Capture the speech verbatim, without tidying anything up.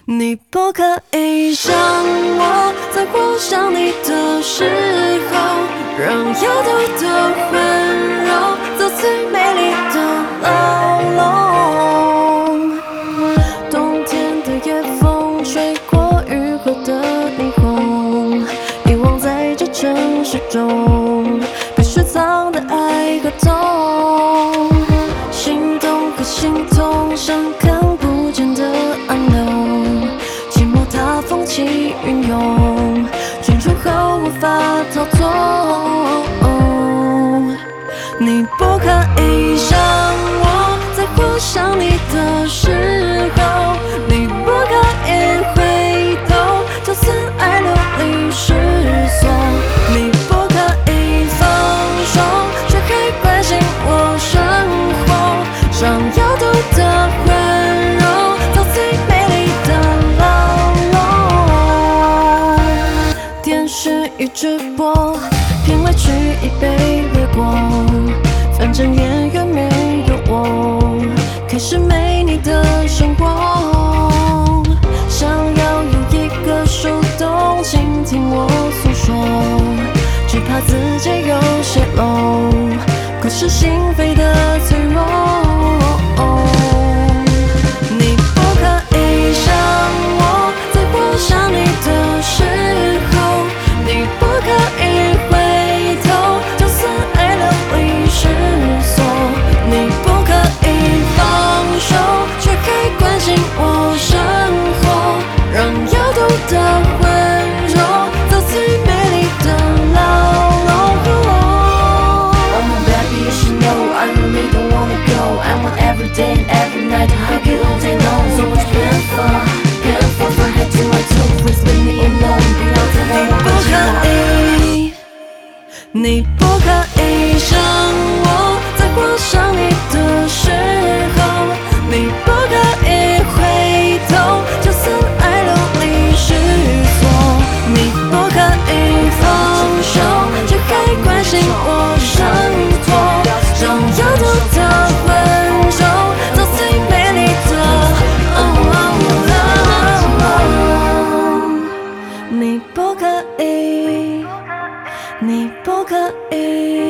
你不可以像我，在我想你的时候，让有毒的温柔走最美丽的牢笼。冬天的夜风吹过雨后的霓虹，遗忘在这城市中被雪藏的爱和痛，心动和心痛像看不见的暗流。它风起云涌，追逐后无法逃脱。你不可以像我，在我想你的时候，你不可以回头，就算爱流离失所。你不可以放手，却还关心我生活，想要读的温柔，到最美丽的一直播，品味曲已被略过，反正演员没有我，开始没你的生活。想要有一个树洞，倾听我诉说，只怕自己有泄露，可是心扉的脆弱。你不可以像我，在我想你的时候，你不可以回头，就算爱流离失所。你不可以放手，却还关心我生活，让有毒的温柔走最美丽的牢笼。Oh my baby, you should know I really don't wanna go. I want every day and every night to hug you all day long. So much painful, painful from head to my toe. Please leave me alone,不要再让我不可以。你不可以像我，在我想你的时候，你不可以回头，就算爱流离失所。你不可以放手，却还关心我生活，让有毒的温柔走最美丽的。你不可以。你不可以。